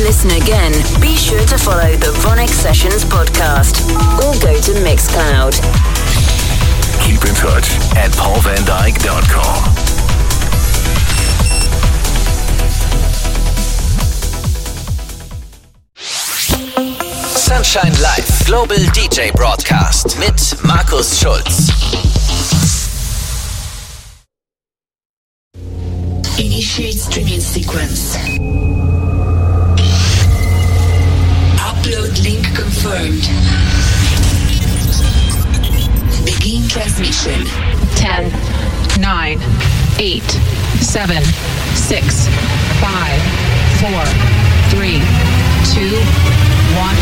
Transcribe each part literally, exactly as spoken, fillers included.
listen again, be sure to follow the VONYC Sessions podcast or go to Mixcloud. Keep in touch at paul van dyk dot com. Sunshine Live Global D J Broadcast mit Markus Schulz. Initiate streaming sequence. Upload link confirmed. Begin transmission. ten, nine, eight, seven, six, five, four, three, two, one.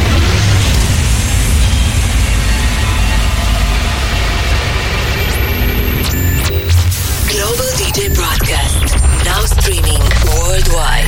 Global D J Broadcast, now streaming worldwide.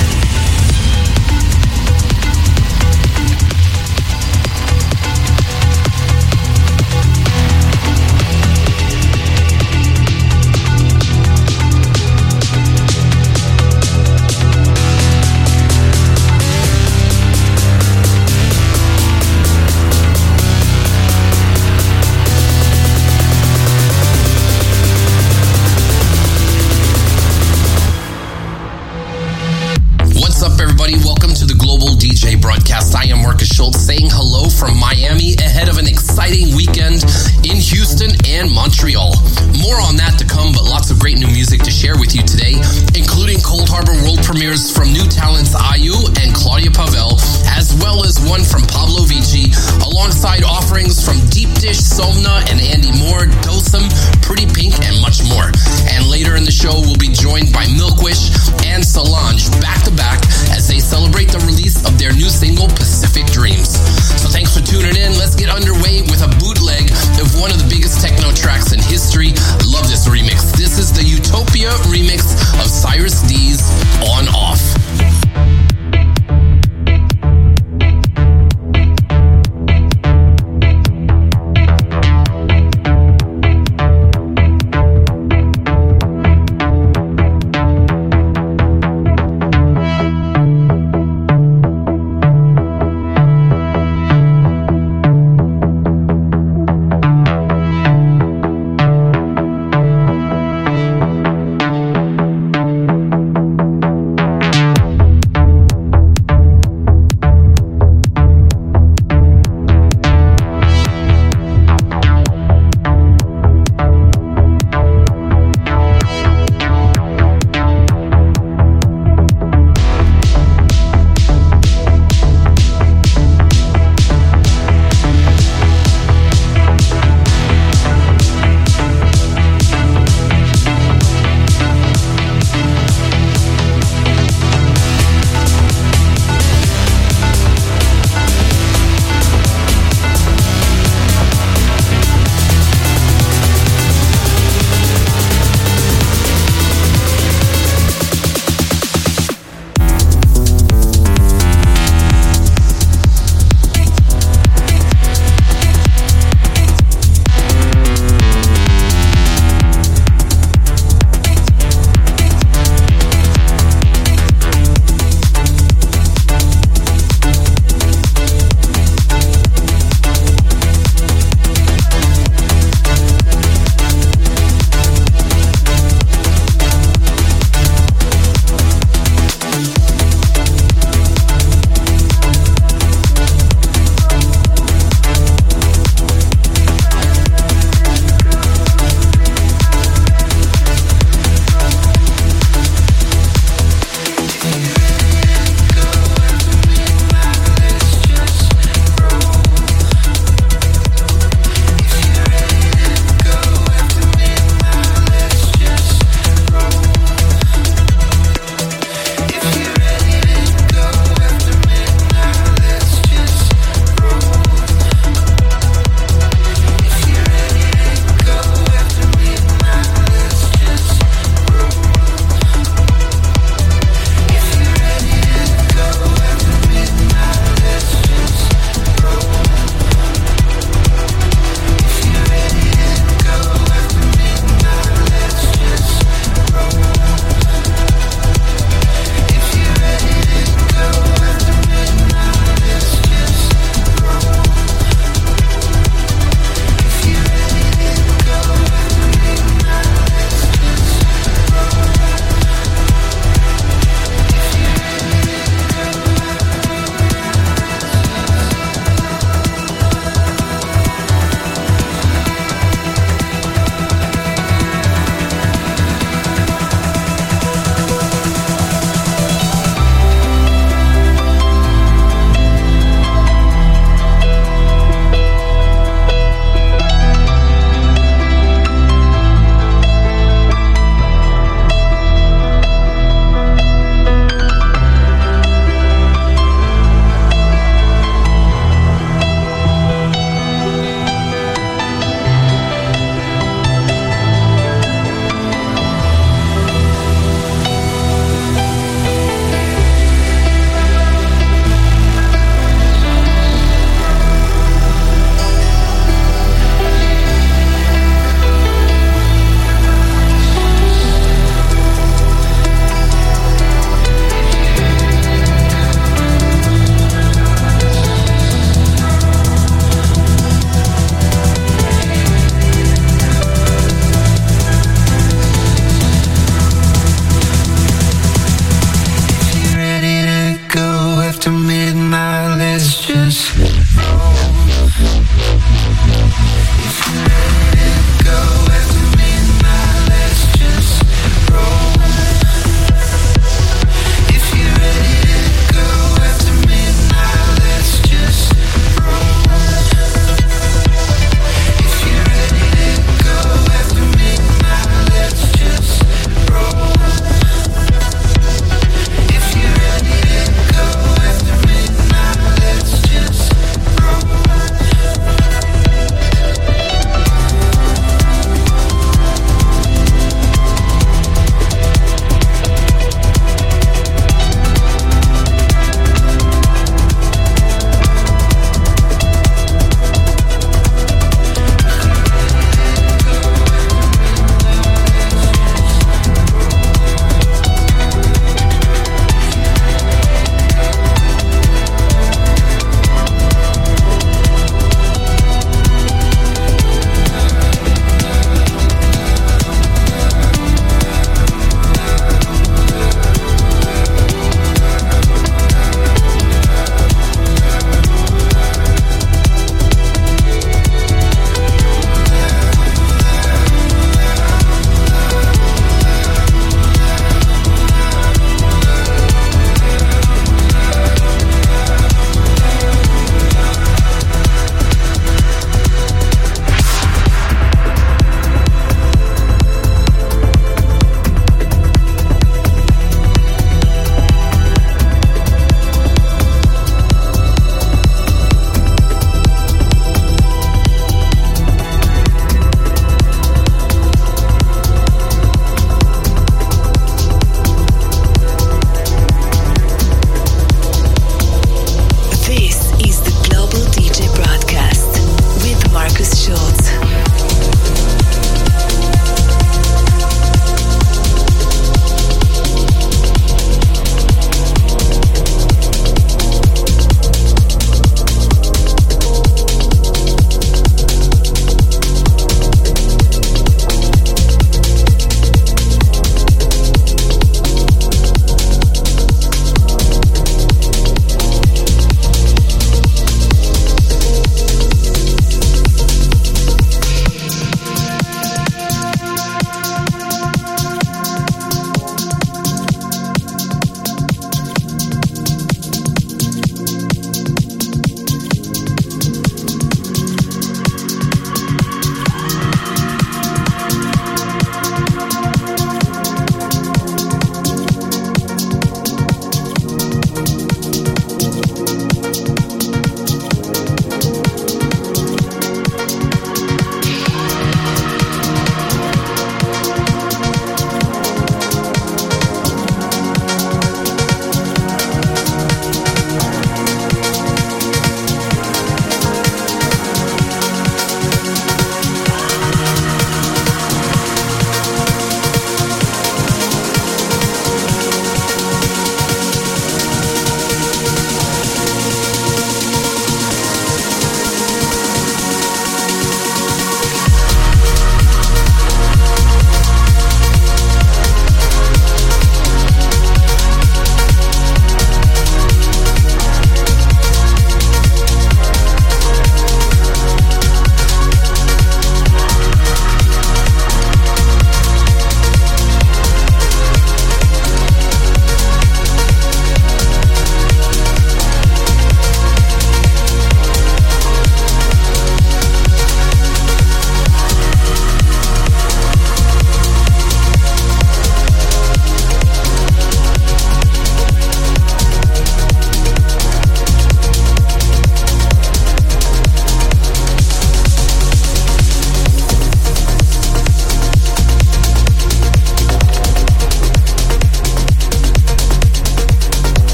Broadcast. I am Markus Schulz saying hello from Miami ahead of an exciting weekend in Houston and Montreal. More on that to come, but lots of great new music to share with you today, including Cold Harbor world premieres from new talents Ayu and Claudia Pavel, as well as one from Pablo Vici, alongside offerings from Deep Dish, Somna, and Andy Moore, Dosum, Pretty Pink, and much more. And later in the show, we'll be joined by Milkwish and Solange back to back as they celebrate the release of their new single, Pacific Dreams. So thanks for tuning in. Let's get underway with a bootleg of one of the biggest techno tracks in history. I love this remix. This is the Utopia remix of Cyrus D's On Off.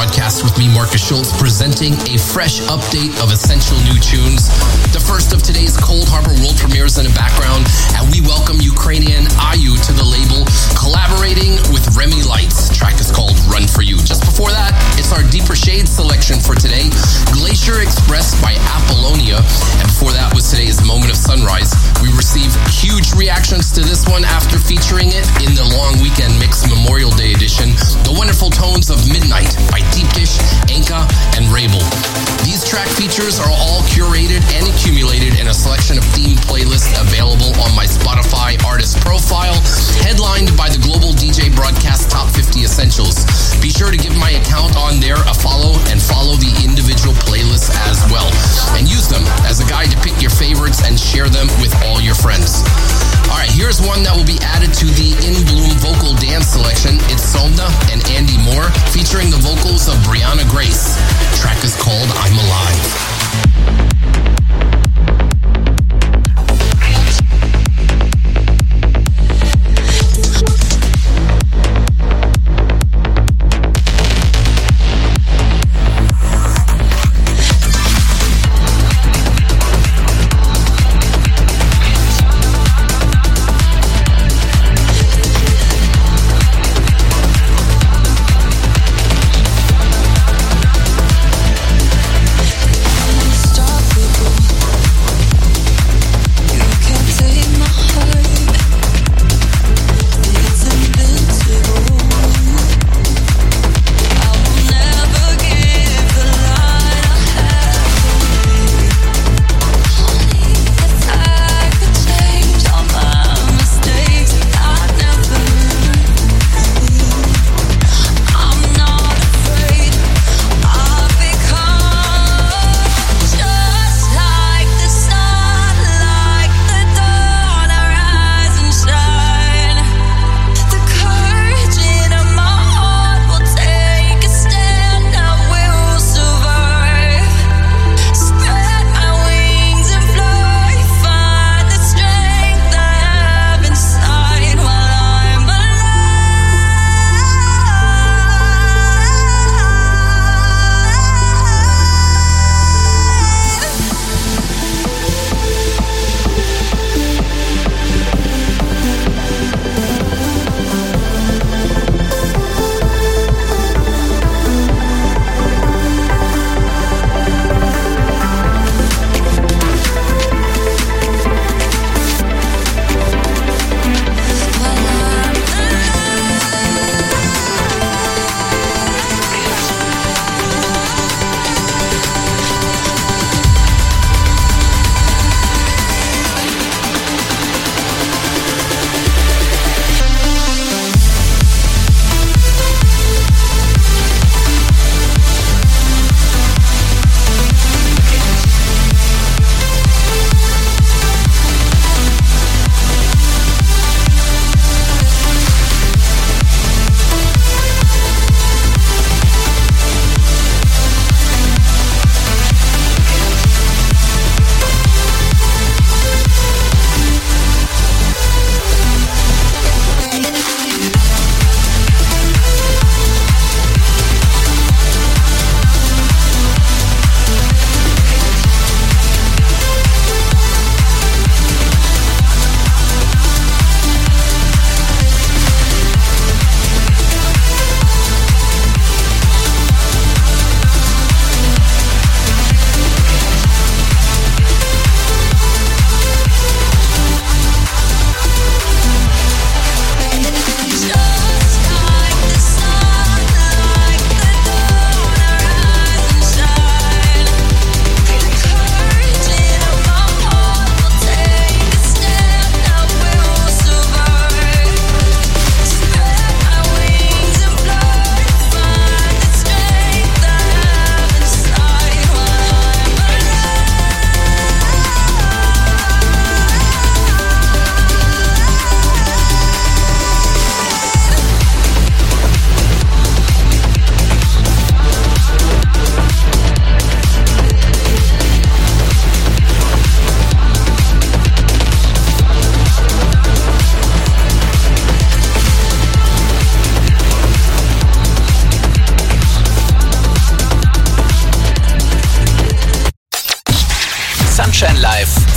Broadcast with me, Marcus Schultz, presenting a fresh update of essential new tunes. The first of today's Cold Harbor world premieres in the background, and we welcome Ukrainian Ayu to the label, collaborating with Remy Lights. The track is called Run For You. Just before that, it's our Deeper Shades selection for today, Glacier Express by Apollonia, and before that was today's Moment of Sunrise. We received huge reactions to this one after featuring it in the Long Weekend Mix Memorial Day edition, The Wonderful Tones of Midnight by Deep Dish, Enka, and Rabel. These track features are all curated and accumulated in a selection of themed playlists available on my Spotify artist profile, headlined by the Global D J Broadcast Top fifty Essentials. Be sure to give my account on there a follow and follow the individual playlists as well, and use them as a guide to pick your favorites and share them with all your friends. Alright, here's one that will be added to the In Bloom vocal dance selection. It's Somna and Andy Moore featuring the vocals of Brianna Grace. The track is called I'm Alive.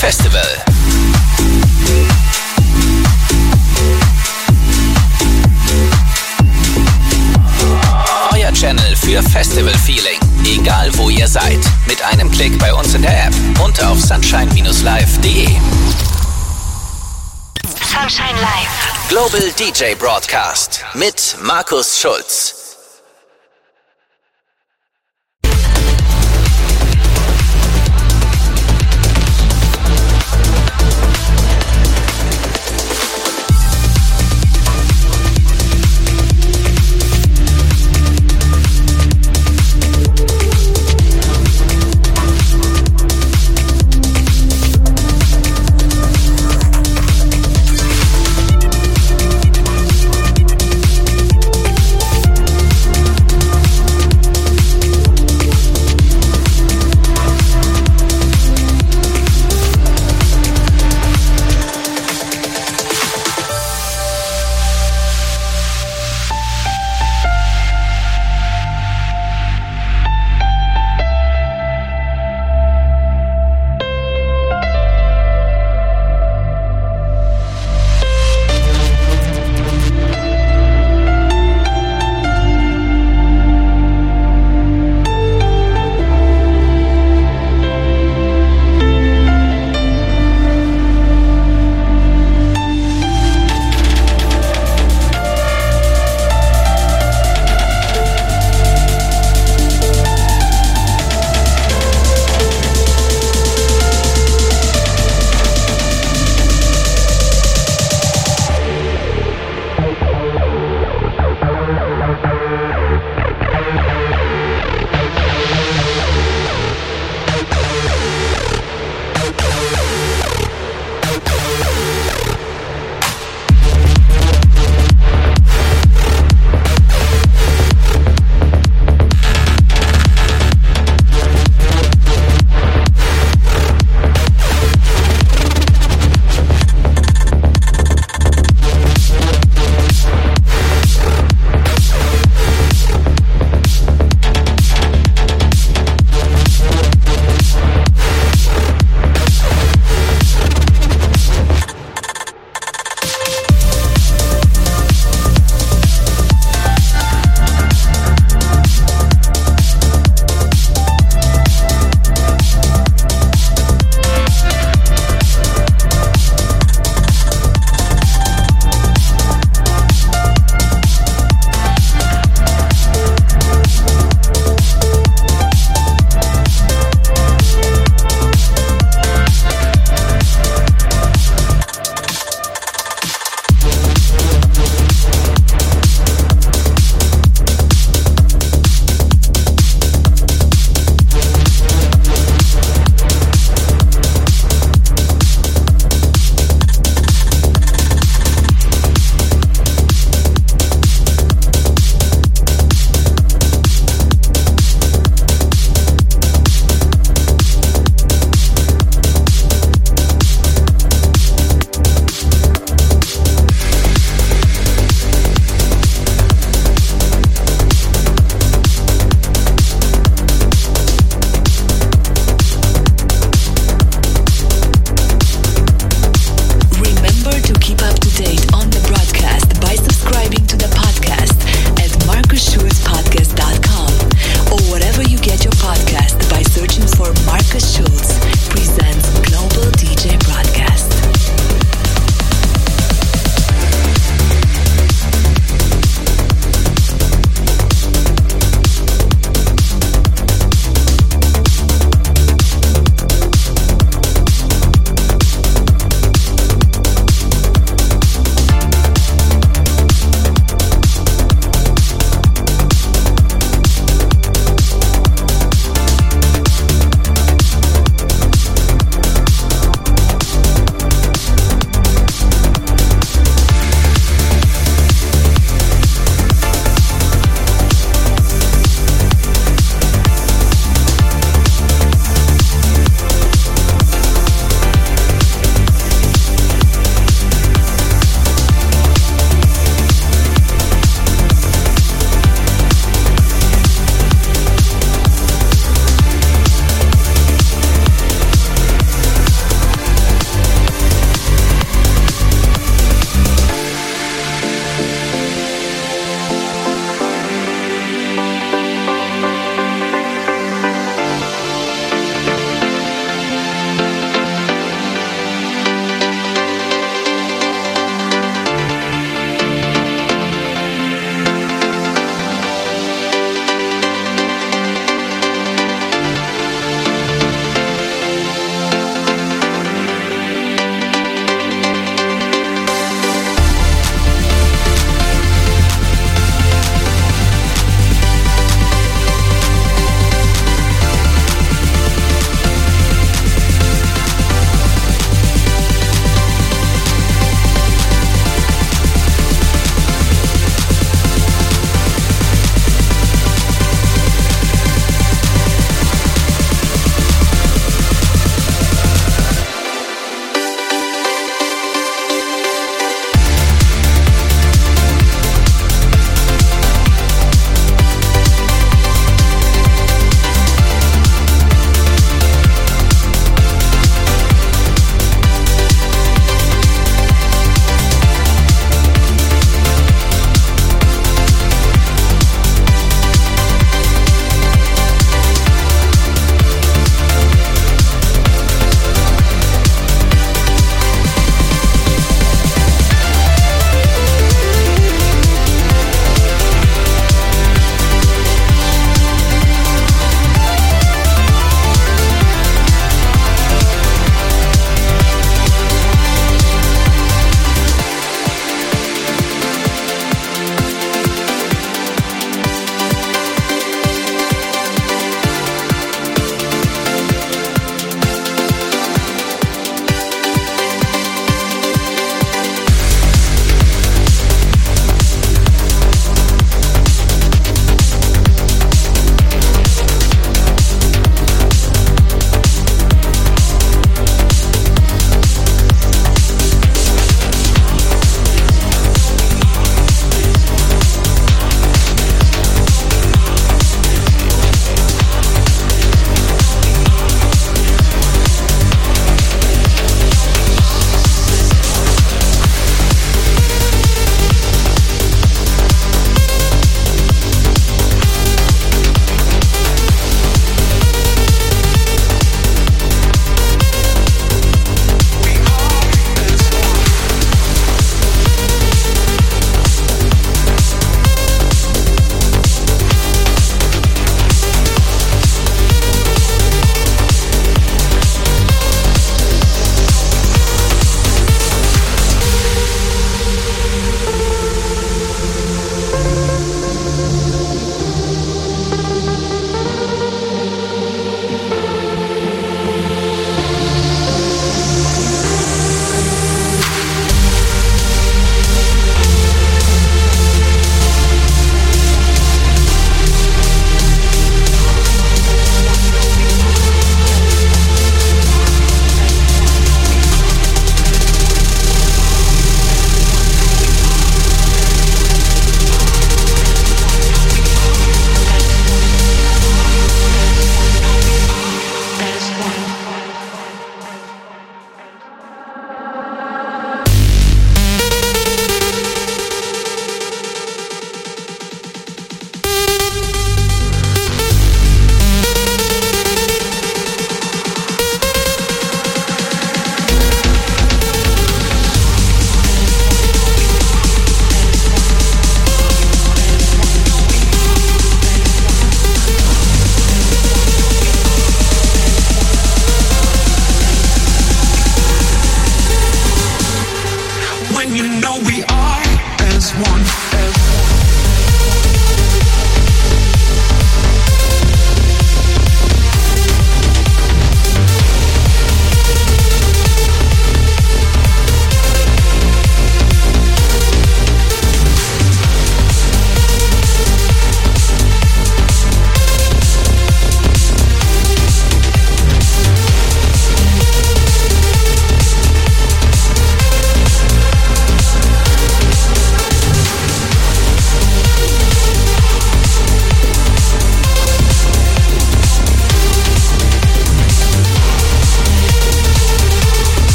Festival. Euer Channel für Festival-Feeling. Egal wo ihr seid. Mit einem Klick bei uns in der App und auf sunshine Bindestrich live punkt de. Sunshine Live. Global D J Broadcast mit Markus Schulz.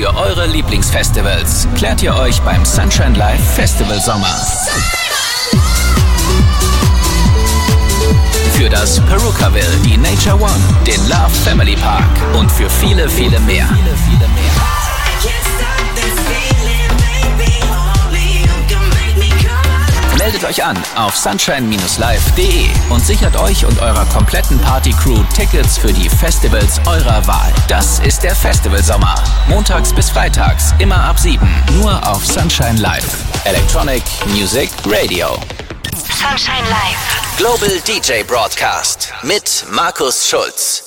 für eure Lieblingsfestivals klärt ihr euch beim Sunshine Live Festival Sommer. Für das Perukaville, die Nature One, den Love Family Park und für viele, viele mehr. Viele, viele mehr. Meldet euch an auf sunshine Bindestrich live Punkt de und sichert euch und eurer kompletten Party-Crew Tickets für die Festivals eurer Wahl. Das ist der Festivalsommer. Montags bis freitags, immer ab sieben. Nur auf Sunshine Live. Electronic Music Radio. Sunshine Live. Global D J Broadcast mit Markus Schulz.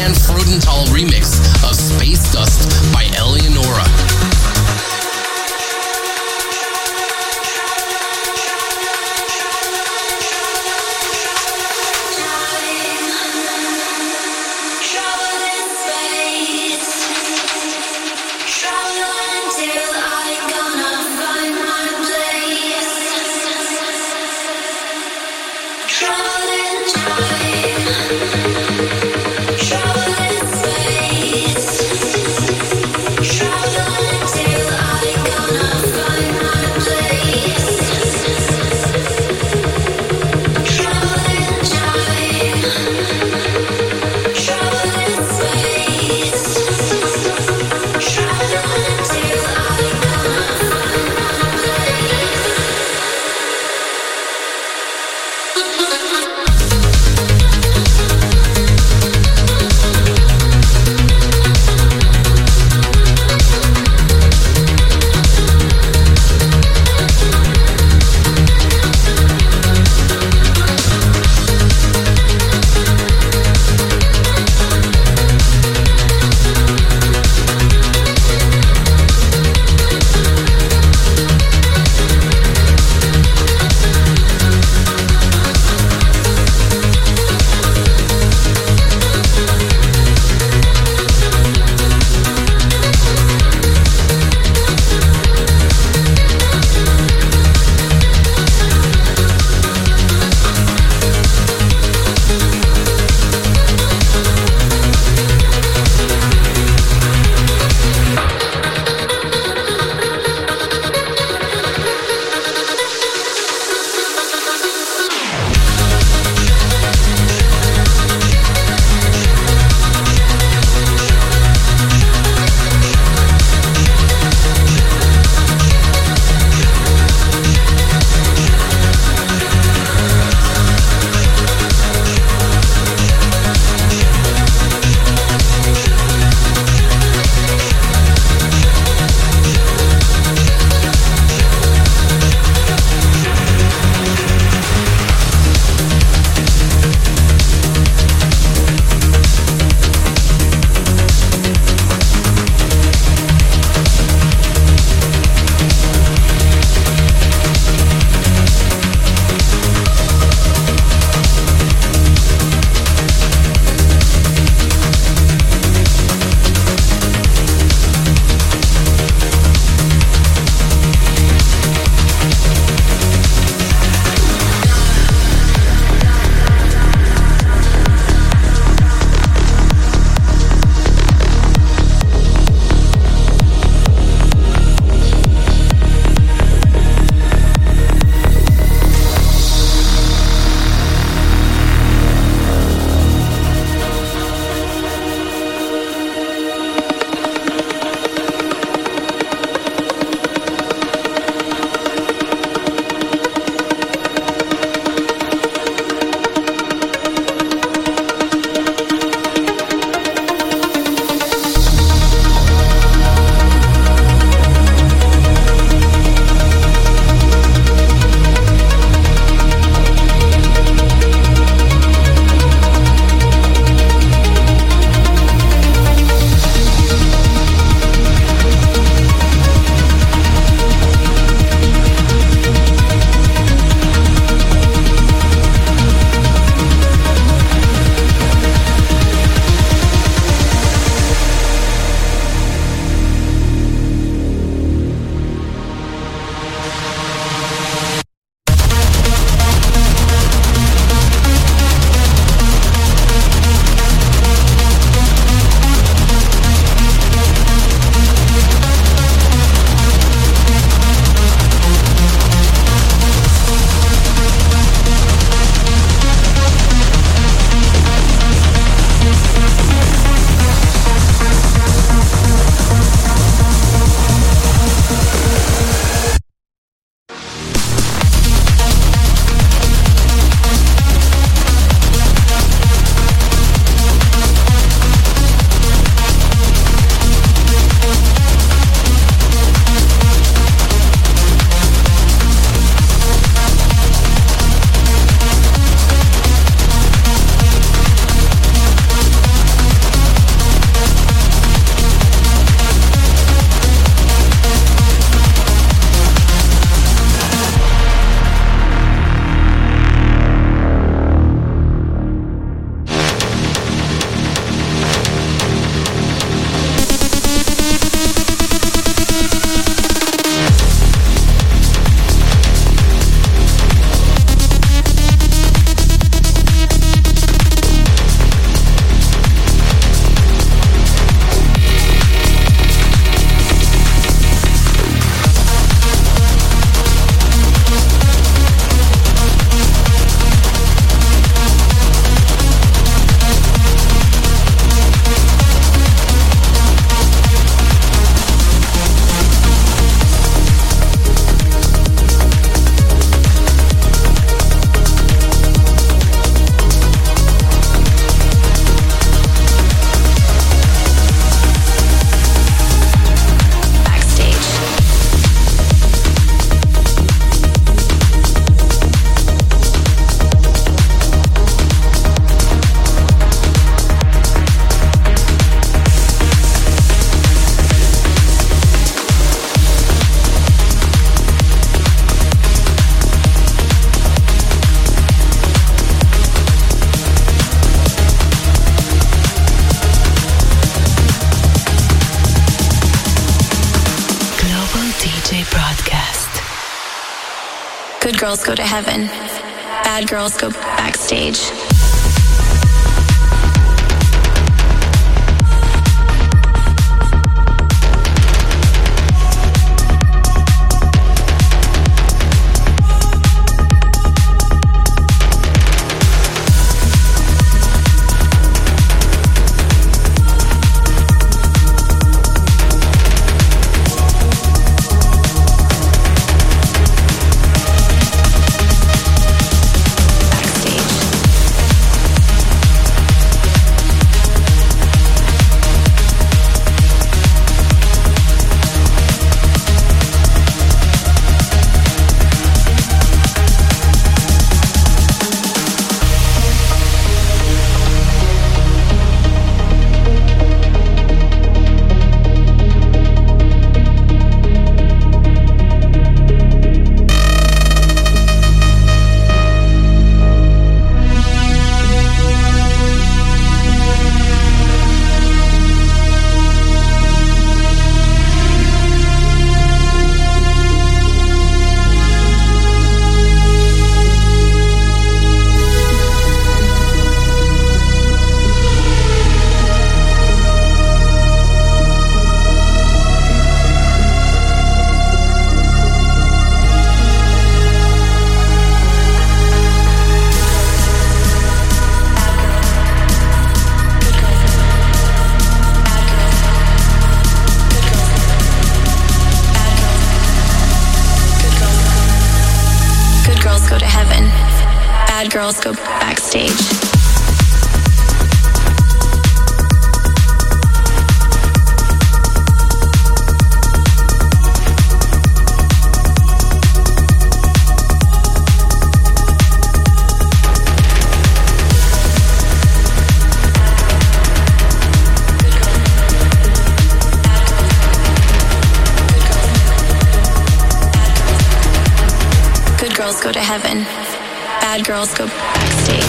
Freudenthal remix of Space Dust by Eleonora. girls go to heaven. Bad girls go backstage. Girls go backstage. Good girls go to heaven. Bad girls go backstage.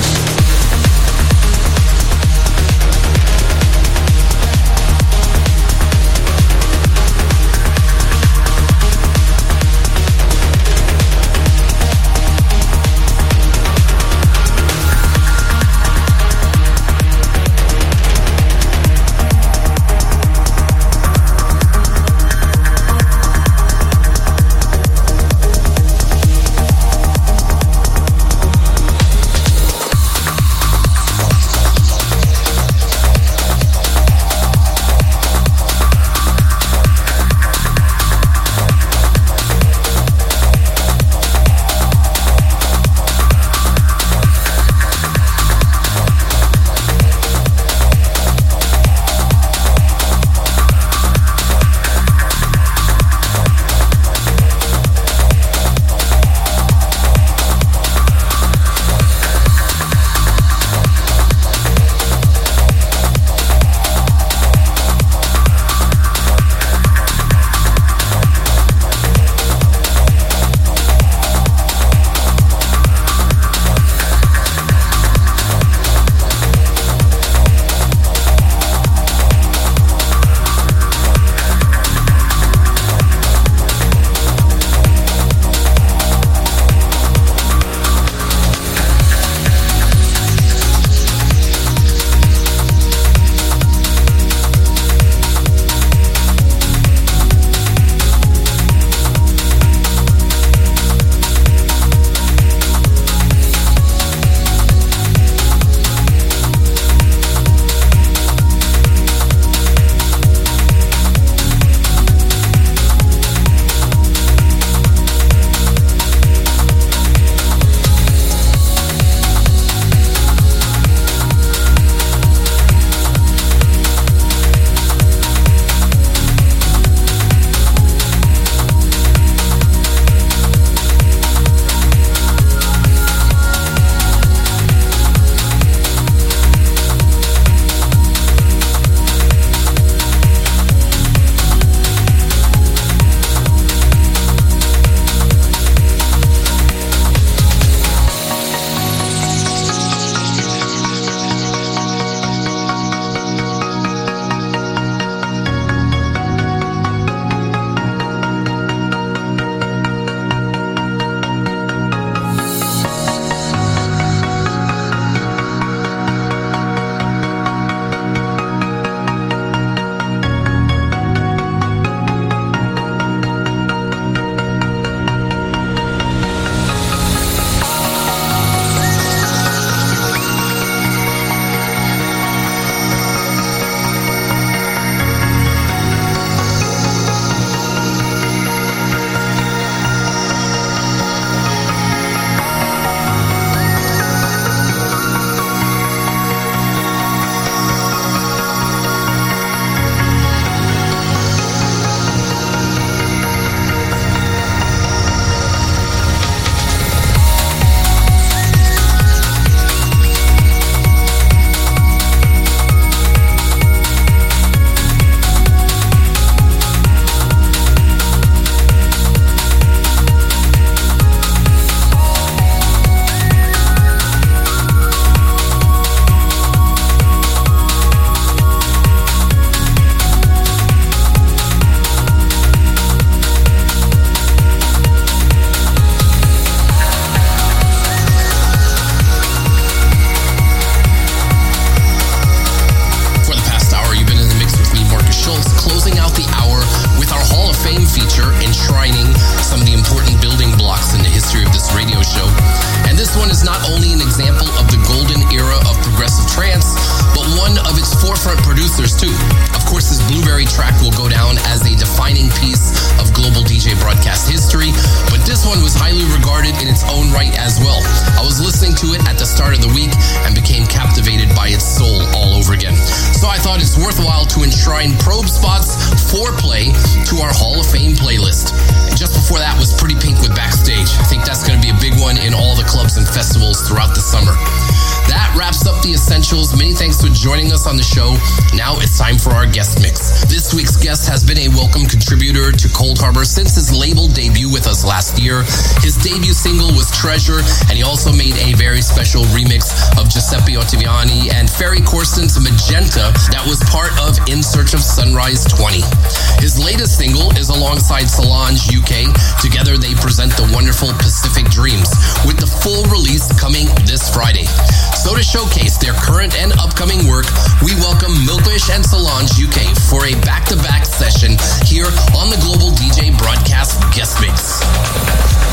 masterpiece of global D J broadcast history, but this one was highly regarded in its own right as well. I was listening to it at the start of the week and became captivated by its soul all over again. So I thought it's worthwhile to enshrine Probe Spot's Foreplay to our Hall of Fame playlist. And just before that was Pretty Pink with Backstage. I think that's going to be a big one in all the clubs and festivals throughout the summer. That wraps up the essentials. Many thanks for joining us on the show. Now it's time for our guest mix. This week's guest has been a welcome contributor to Cold Harbor since his label debut with us last year. His debut single was Treasure, and he also made a very special remix of Giuseppe Ottaviani and Ferry Corsten's Magenta that was part of In Search of Sunrise twenty. His latest single is alongside Solange U K. Together they present the wonderful Pacific Dreams, with the full release coming this Friday. So to showcase their current and upcoming work, we welcome Milkfish and Solange U K for a back-to-back session here